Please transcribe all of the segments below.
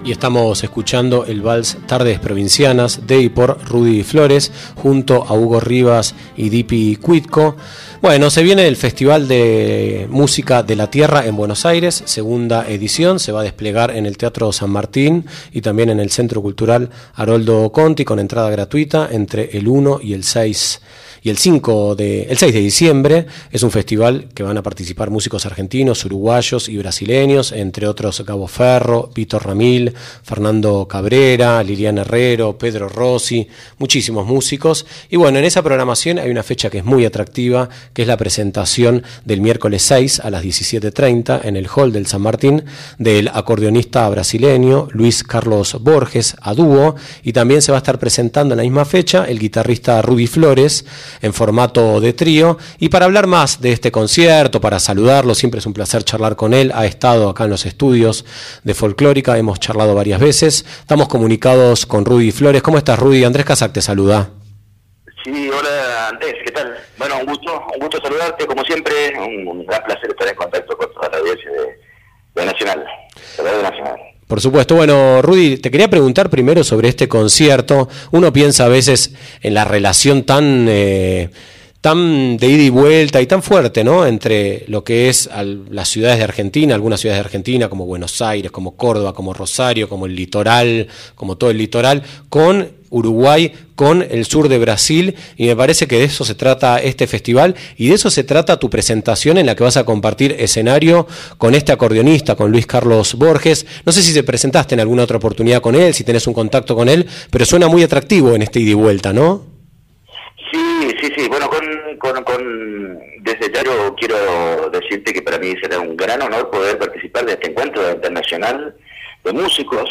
Y estamos escuchando el vals Tardes Provincianas de y por Rudy Flores junto a Hugo Rivas y Dipi Cuitco. Bueno, se viene el Festival de Música de la Tierra en Buenos Aires, segunda edición, se va a desplegar en el Teatro San Martín y también en el Centro Cultural Haroldo Conti con entrada gratuita entre el 1 y el 6 y el 6 de diciembre. Es un festival que van a participar músicos argentinos, uruguayos y brasileños, entre otros Gabo Ferro, Víctor Ramil, Fernando Cabrera, Liliana Herrero, Pedro Rossi, muchísimos músicos. Y bueno, en esa programación hay una fecha que es muy atractiva, que es la presentación del miércoles 6 a las 17:30 en el hall del San Martín del acordeonista brasileño Luis Carlos Borges a dúo, y también se va a estar presentando en la misma fecha el guitarrista Rudy Flores en formato de trío. Y para hablar más de este concierto, para saludarlo, siempre es un placer charlar con él. Ha estado acá en los estudios de Folclórica, hemos charlado varias veces. Estamos comunicados con Rudy Flores. ¿Cómo estás, Rudy? Andrés Casac te saluda. Sí, hola Andrés, ¿qué tal? Bueno, un gusto saludarte, como siempre, un gran placer estar en contacto con toda la audiencia de Nacional, de Radio Nacional. Por supuesto. Bueno, Rudy, te quería preguntar primero sobre este concierto. Uno piensa a veces en la relación tan de ida y vuelta y tan fuerte, ¿no?, entre lo que es las ciudades de Argentina, algunas ciudades de Argentina como Buenos Aires, como Córdoba, como Rosario, como el litoral, como todo el litoral, con Uruguay, con el sur de Brasil, y me parece que de eso se trata este festival y de eso se trata tu presentación en la que vas a compartir escenario con este acordeonista, con Luis Carlos Borges. No sé si te presentaste en alguna otra oportunidad con él, si tenés un contacto con él, pero suena muy atractivo en este ida y vuelta, ¿no? Sí. Bueno, desde ya yo quiero decirte que para mí será un gran honor poder participar de este encuentro internacional de músicos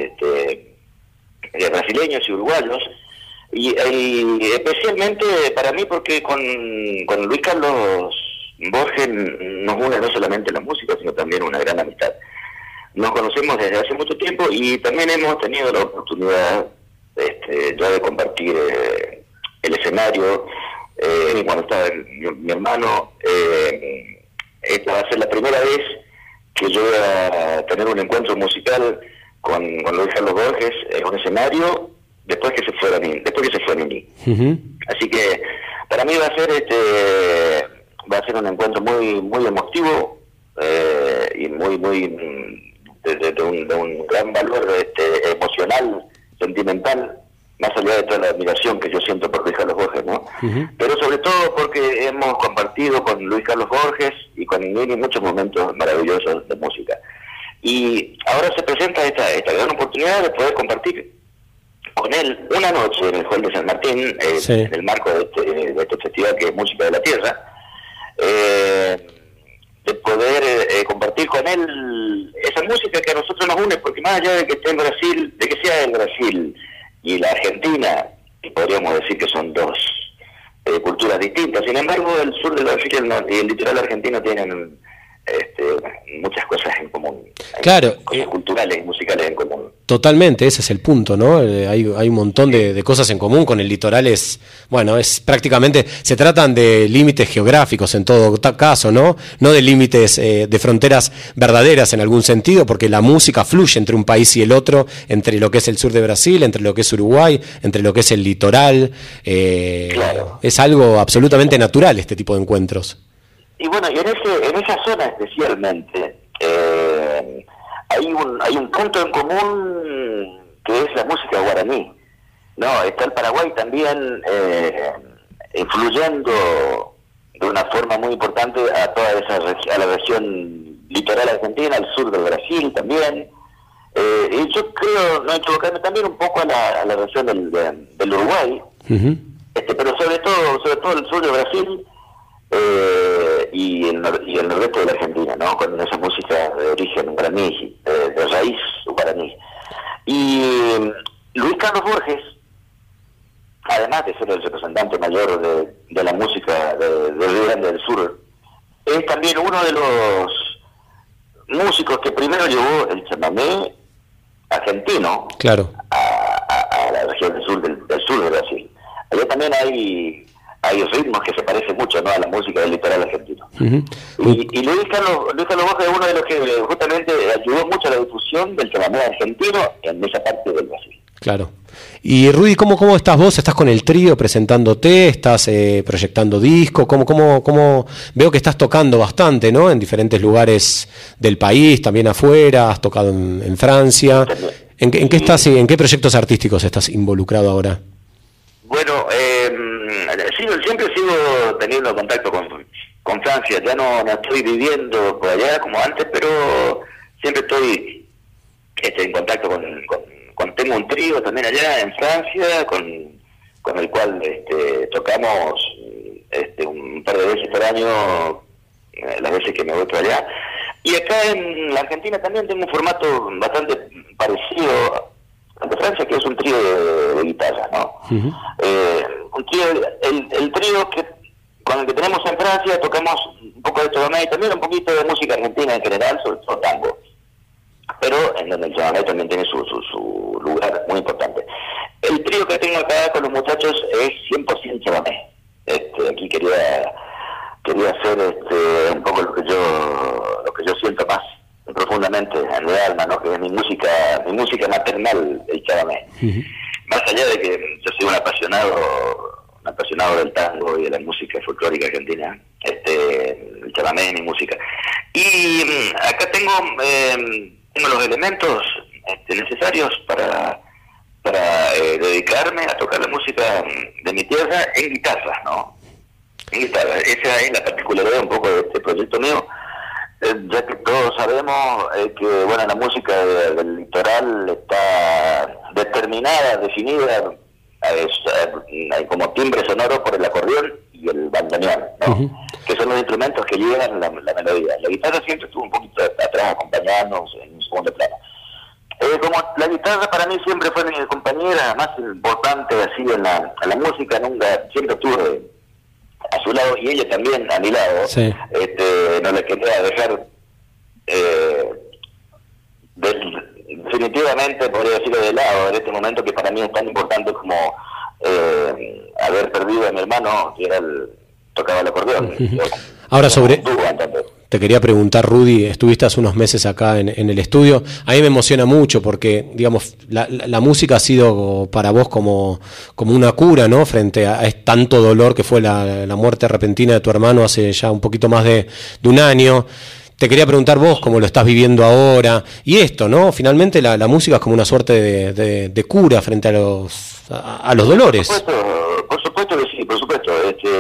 brasileños y uruguayos, y especialmente para mí porque con Luis Carlos Borges nos une no solamente la música, sino también una gran amistad. Nos conocemos desde hace mucho tiempo y también hemos tenido la oportunidad ya de compartir el escenario cuando estaba mi hermano. Esta va a ser la primera vez que yo voy a tener un encuentro musical con Luis Carlos Borges en un escenario después que se fue Nini. Uh-huh. Así que para mí va a ser un encuentro muy emotivo y de un gran valor emocional, sentimental, más allá de toda la admiración que yo siento por Luis Carlos Borges, ¿no? Uh-huh. Pero sobre todo porque hemos compartido con Luis Carlos Borges y con Nini muchos momentos maravillosos de música. Y ahora se presenta esta gran oportunidad de poder compartir con él una noche en el hall de San Martín, sí, en el marco de este festival que es Música de la Tierra, de poder compartir con él esa música que a nosotros nos une, porque más allá de que esté en Brasil, de que sea en Brasil y la Argentina, y podríamos decir que son dos culturas distintas, sin embargo el sur de Brasil y el litoral argentino tienen muchas cosas en común, claro, cosas culturales y musicales en común. Totalmente, ese es el punto, ¿no? Hay un montón de cosas en común. Con el litoral es prácticamente, se tratan de límites geográficos en todo caso, ¿no? No de límites de fronteras verdaderas en algún sentido, porque la música fluye entre un país y el otro, entre lo que es el sur de Brasil, entre lo que es Uruguay, entre lo que es el litoral. Claro. Es algo absolutamente natural este tipo de encuentros. Y bueno, y en esa zona especialmente hay un punto en común que es la música guaraní, ¿no? Está el Paraguay también influyendo de una forma muy importante a toda a la región litoral argentina, al sur del Brasil también. Y yo creo, no equivocarme, también un poco a la región del Uruguay, uh-huh, pero sobre todo el sur de Brasil. Y el nordeste de la Argentina, ¿no? Con esa música de origen guaraní, de raíz guaraní. Y Luis Carlos Borges, además de ser el representante mayor de la música del Río Grande del Sur, es también uno de los músicos que primero llevó el chamamé argentino, claro, a la región del sur de Brasil. Allá también hay hay ritmos que se parecen mucho, ¿no?, a la música del litoral argentino. Y Luis Carlos Borges es uno de los que justamente ayudó mucho a la difusión del chamamé argentino en esa parte del Brasil. Claro. Y Rudy, ¿cómo estás vos? ¿Estás con el trío presentándote? ¿Estás proyectando disco? ¿Cómo? Veo que estás tocando bastante, ¿no? En diferentes lugares del país, también afuera, has tocado en Francia. ¿En qué estás? ¿En qué proyectos artísticos estás involucrado ahora? Bueno, siempre sigo teniendo contacto con Francia. Ya no estoy viviendo por allá como antes, pero siempre estoy en contacto tengo un trío también allá en Francia, con el cual tocamos un par de veces por año, las veces que me voy por allá. Y acá en la Argentina también tengo un formato bastante parecido al de Francia, que es un trío de guitarra, ¿no? Un trío, el trío con el que tenemos en Francia, tocamos un poco de chamamé y también un poquito de música argentina en general, sobre todo tango. Pero en donde el chamamé también tiene su lugar muy importante. El trío que tengo acá con los muchachos es 100% chamamé. Aquí quería hacer un poco lo que yo siento más profundamente en mi alma, ¿no?, que es mi música maternal, el chamamé. Más allá de que yo soy un apasionado del tango y de la música folclórica argentina, el chamamé es mi música. Y acá tengo los elementos necesarios para dedicarme a tocar la música de mi tierra en guitarra, ¿no? En guitarra. Esa es la particularidad un poco de este proyecto mío, ya que todos sabemos que bueno, la música del litoral está determinada, definida como timbre sonoro por el acordeón y el bandoneón, ¿no? Que son los instrumentos que llevan la melodía. La guitarra siempre estuvo un poquito atrás acompañándonos en un segundo plano. Como la guitarra para mí siempre fue mi compañera más importante así en la música, siempre estuve a su lado y ella también a mi lado. Sí. No le quería dejar definitivamente, podría decirlo, de lado en este momento que para mí es tan importante como haber perdido a mi hermano, que tocaba el acordeón. Ahora te quería preguntar, Rudy, estuviste hace unos meses acá en el estudio. A mí me emociona mucho porque, digamos, la música ha sido para vos como una cura, ¿no?, frente a tanto dolor que fue la muerte repentina de tu hermano hace ya un poquito más de un año. Te quería preguntar vos cómo lo estás viviendo ahora. Y esto, ¿no? Finalmente la música es como una suerte de cura frente a los dolores. Por supuesto que sí, por supuesto.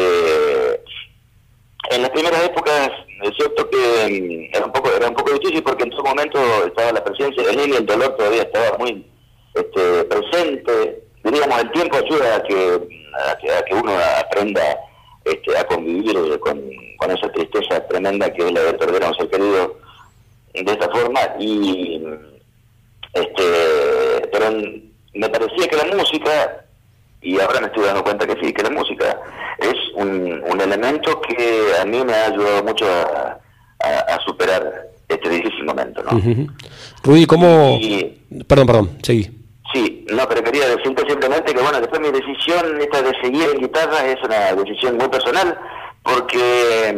En las primeras épocas es cierto que era un poco difícil porque en todo momento estaba la presencia de él y el dolor todavía estaba muy presente. Diríamos, el tiempo ayuda a que uno aprenda a convivir con esa tristeza tremenda que es la de perder a un ser querido de esta forma. Y pero me parecía que la música, y ahora me estoy dando cuenta que sí, que la música es un elemento que a mí me ha ayudado mucho a superar este difícil momento, ¿no? Rudy, ¿cómo...? Perdón, seguí. Sí, no, pero quería decirte simplemente que, bueno, después mi decisión esta de seguir en guitarra es una decisión muy personal, porque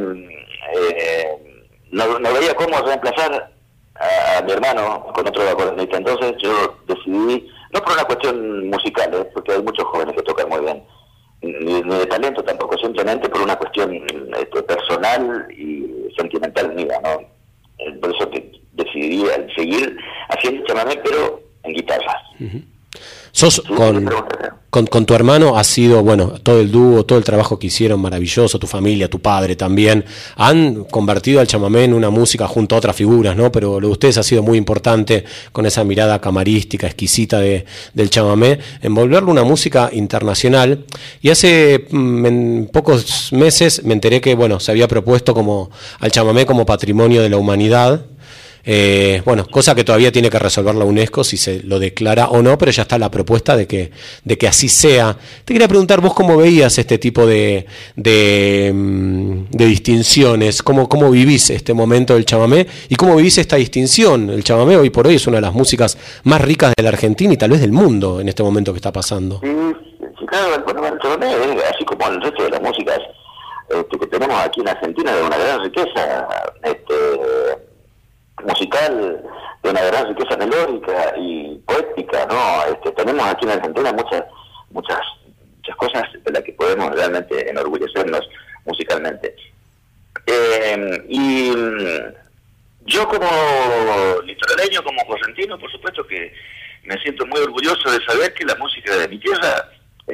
no veía cómo reemplazar a mi hermano con otro acordeonista. Entonces yo decidí, no por una cuestión musical, porque hay muchos jóvenes que tocan muy bien, ni de talento tampoco, simplemente por una cuestión personal y sentimental mía, ¿no? Por eso decidí seguir haciendo chamamé, pero en guitarras. Sos con tu hermano ha sido, bueno, todo el dúo, todo el trabajo que hicieron maravilloso, tu familia, tu padre también, han convertido al chamamé en una música junto a otras figuras, ¿no? Pero lo de ustedes ha sido muy importante con esa mirada camarística, exquisita del chamamé, en volverlo una música internacional. Y hace pocos meses me enteré que, bueno, se había propuesto al chamamé como patrimonio de la humanidad. Bueno, cosa que todavía tiene que resolver la UNESCO si se lo declara o no, pero ya está la propuesta de que así sea. Te quería preguntar vos cómo veías este tipo de distinciones, cómo vivís este momento del chamamé y cómo vivís esta distinción. El chamamé hoy por hoy es una de las músicas más ricas de la Argentina y tal vez del mundo en este momento que está pasando. claro, bueno, el chamamé, así como el resto de las músicas que tenemos aquí en Argentina, de una gran riqueza musical, de una gran riqueza melódica y poética, ¿no? Tenemos aquí en Argentina muchas cosas de las que podemos realmente enorgullecernos musicalmente. Y yo como litoraleño, como correntino, por supuesto que me siento muy orgulloso de saber que la música de mi tierra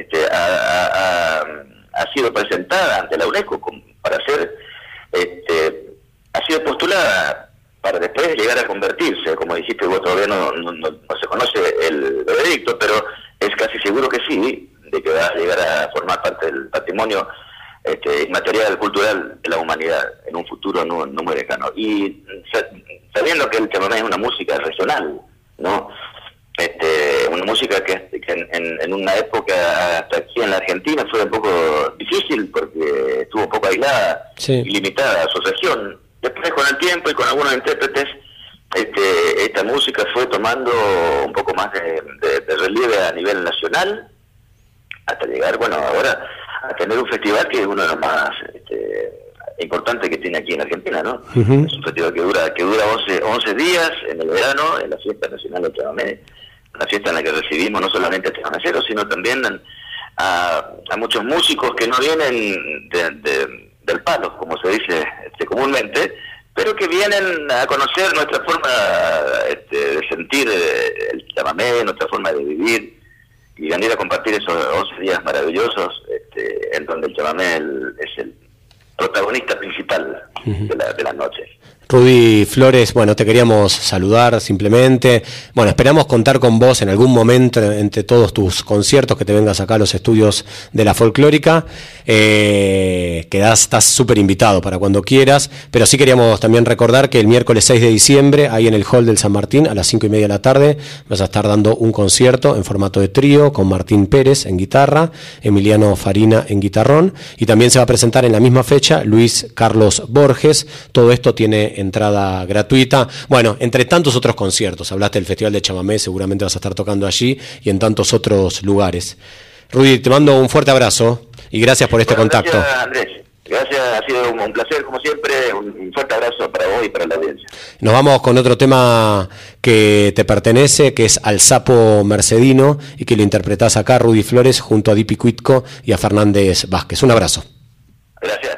ha sido presentada ante la UNESCO para ser, ha sido postulada para después llegar a convertirse, como dijiste vos, todavía no se conoce el veredicto, pero es casi seguro que sí, de que va a llegar a formar parte del patrimonio inmaterial, cultural de la humanidad en un futuro no muy lejano. Y sabiendo que el chamamé es una música regional, ¿no? Una música que en una época hasta aquí en la Argentina fue un poco difícil porque estuvo un poco aislada, sí, y limitada a su región. Después, con el tiempo y con algunos intérpretes, esta música fue tomando un poco más de relieve a nivel nacional, hasta llegar, bueno, ahora a tener un festival que es uno de los más importantes que tiene aquí en Argentina, ¿no? Uh-huh. Es un festival que dura 11 días en el verano, en la fiesta nacional del chamamé, una fiesta en la que recibimos no solamente a chamaceros, sino también a muchos músicos que no vienen del palo, como se dice comúnmente, pero que vienen a conocer nuestra forma de sentir el chamamé, nuestra forma de vivir, y venir a compartir esos 11 días maravillosos en donde el chamamé es el protagonista principal de la noche. Rudy Flores, bueno, te queríamos saludar simplemente. Bueno, esperamos contar con vos en algún momento entre todos tus conciertos, que te vengas acá a los estudios de la Folclórica. Estás súper invitado para cuando quieras, pero sí queríamos también recordar que el miércoles 6 de diciembre, ahí en el Hall del San Martín, a las 5:30 de la tarde, vas a estar dando un concierto en formato de trío con Martín Pérez en guitarra, Emiliano Farina en guitarrón, y también se va a presentar en la misma fecha Luis Carlos Borges. Todo esto tiene entrada gratuita. Bueno, entre tantos otros conciertos, hablaste del Festival de Chamamé, seguramente vas a estar tocando allí y en tantos otros lugares. Rudy, te mando un fuerte abrazo y gracias por este contacto. Gracias, Andrés. Gracias, ha sido un placer, como siempre. Un fuerte abrazo para vos y para la audiencia. Nos vamos con otro tema que te pertenece, que es Al Sapo Mercedino, y que lo interpretás acá, Rudy Flores, junto a Dipi Cuitco y a Fernández Vázquez. Un abrazo. Gracias.